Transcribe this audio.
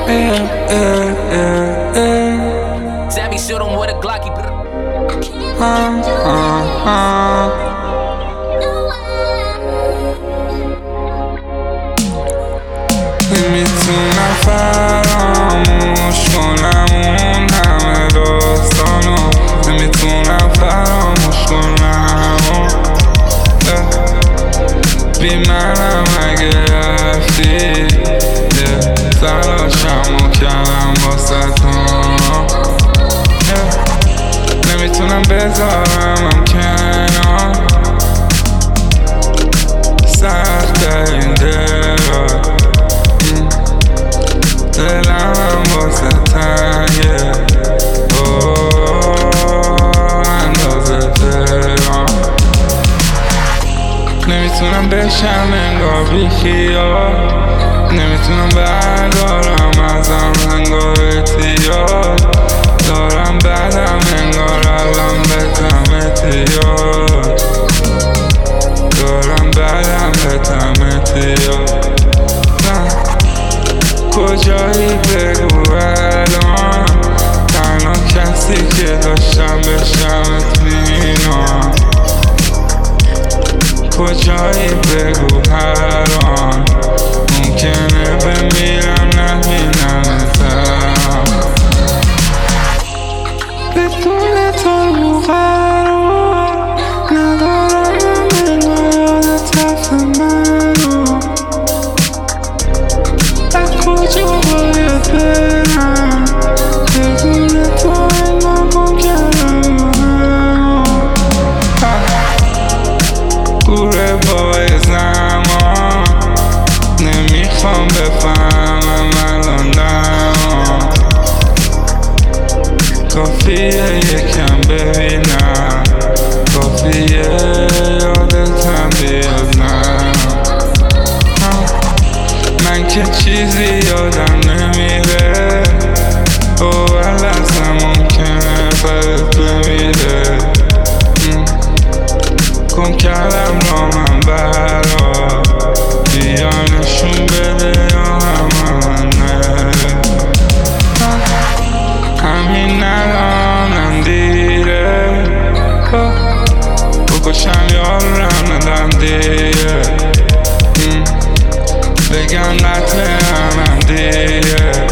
Sammy shoot him with a Glocky. میتونم فراموش کنم اون همه داستانو، نمیتونم فراموش کنم بی منم اگه رفتی تلاشمو کردم واسه تو، نمیتونم بذارمم کنار سخت این دلم واسه تنگه اندازه دلم، نمیتونم بشم انگار بی خیال، نمیتونم بردارم ازم انگار اعتیاد، دارم بدم انگار الان بتم اعتیاد، دارم بدم بتم اعتیاد. کجایی بگو الان، تنها کسی که داشتم بشم اطمینان، کجایی بگو هر آن ممکنه بمیرم نبینمتم، بدون تو قرار ندارم من یاد تف منو، از کجا باید برم بدون تو انگار گم کردم گوره پای زمان، نمیخوام بفهمم الان دما، کافیه یکم ببینم، کافیه یادتم بیاد من که چیزی یادم نمیره، اول اصلا ممکنه برات بمیره، گم کردم را من برا بیا نشون بده یا همه همین الانم دیره، بکشم یارم ندم دیره، بگم قطعه همم دیگه